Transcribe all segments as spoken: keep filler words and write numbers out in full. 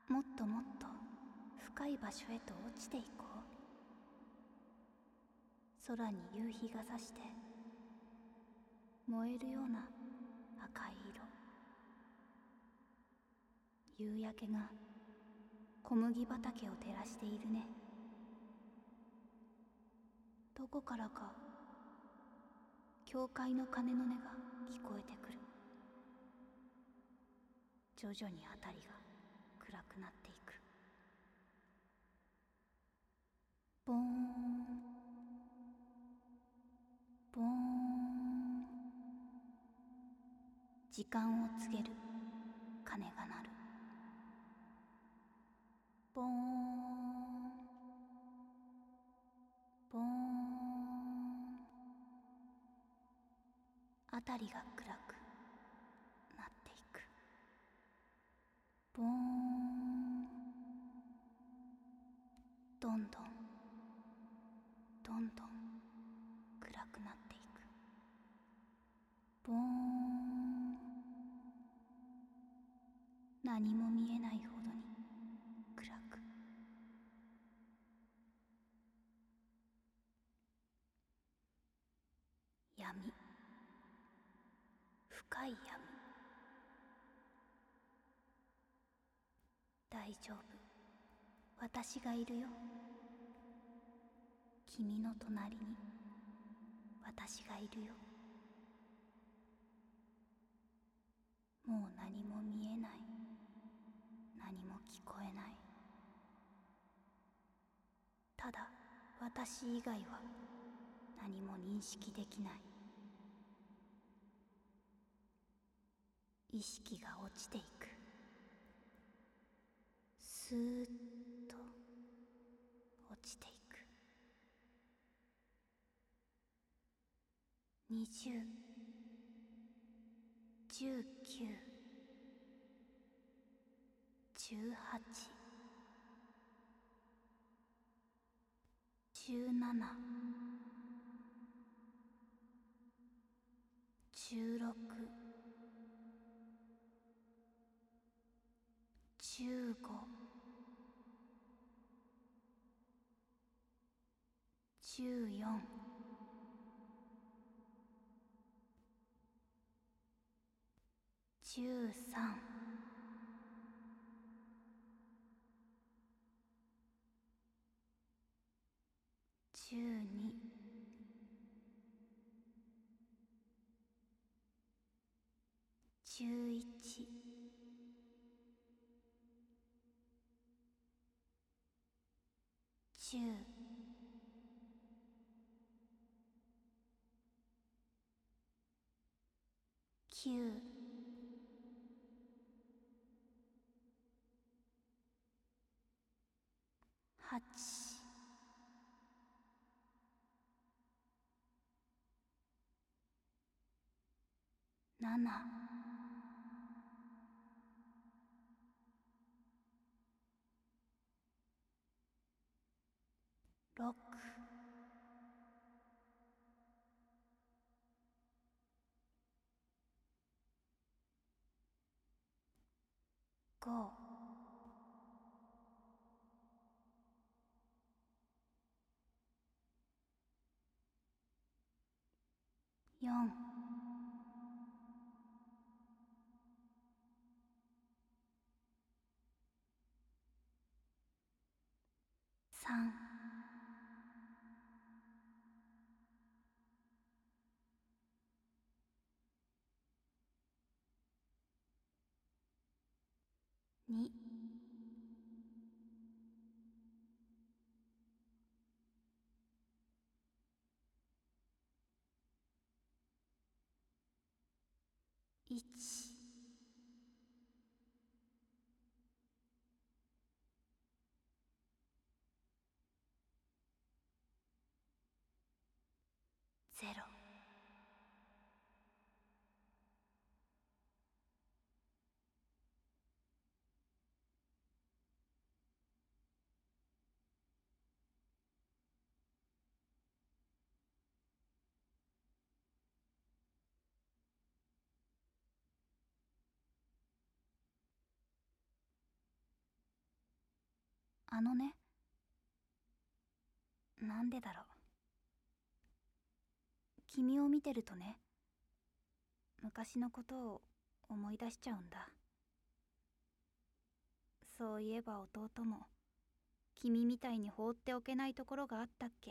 もっともっと深い場所へと落ちていこう。空に夕日が差して燃えるような赤い色。夕焼けが小麦畑を照らしているね。どこからか教会の鐘の音が聞こえてくる。徐々にあたりが暗くなっていく。ボーンボーン、時間を告げる鐘が鳴る。ボーンボーン、あたりが暗くなっていく。ボーン、どんどんどんどん暗くなっていく。ボーン、何も見えないほどに暗く。闇、深い闇。大丈夫、私がいるよ。君の隣に私がいるよ。もう何も見えない、何も聞こえない。ただ私以外は何も認識できない。意識が落ちていく。スーッと落ちていく。二十、十九、十八、十七、十六、十五、十四、十三、十二、十一、十、九、八、七、六、五、四、三、二、一、ゼロ。 あのね、なんでだろう。君を見てるとね、昔のことを思い出しちゃうんだ。そういえば弟も君みたいに放っておけないところがあったっけ。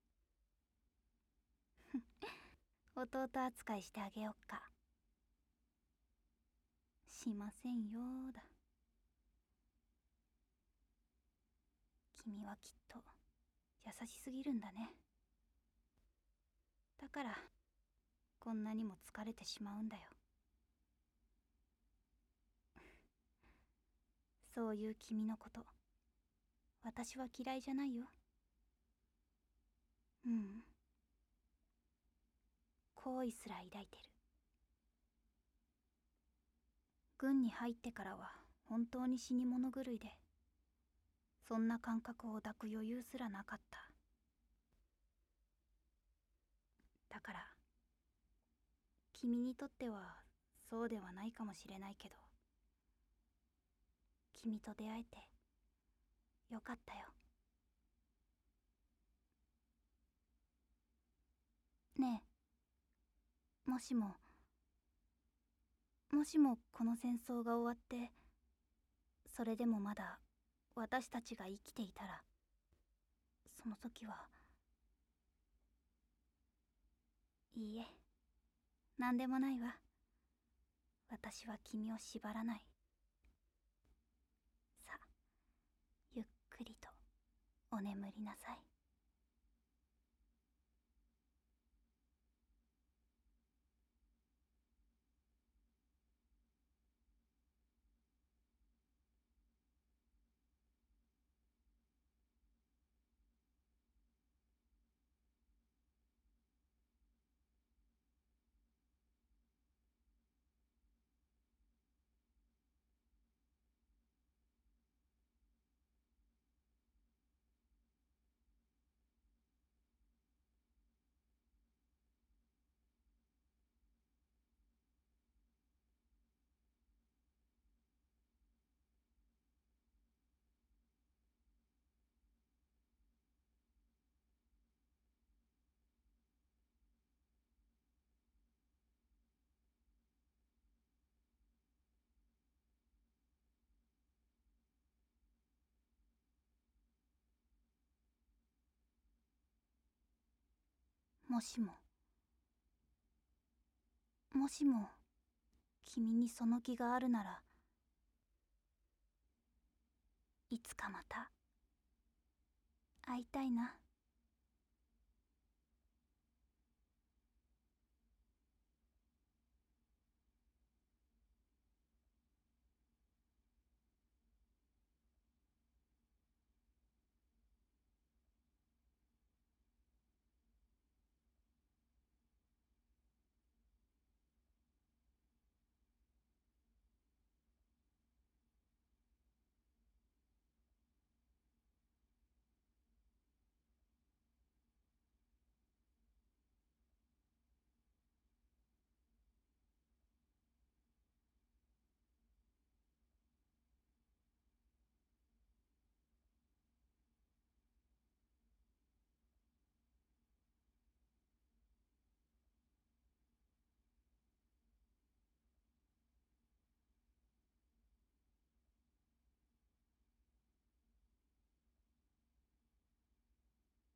弟扱いしてあげよっか。しませんよーだ。君はきっと優しすぎるんだね。だからこんなにも疲れてしまうんだよ。そういう君のこと、私は嫌いじゃないよ。うん。好意すら抱いてる。軍に入ってからは本当に死に物狂いで、そんな感覚を抱く余裕すらなかった。だから君にとってはそうではないかもしれないけど、君と出会えてよかったよ。ねえ、もしももしもこの戦争が終わって、それでもまだ私たちが生きていたら、その時は。いいえ、なんでもないわ。私は君を縛らない。さあ、ゆっくりとお眠りなさい。もしももしも君にその気があるなら、いつかまた会いたいな。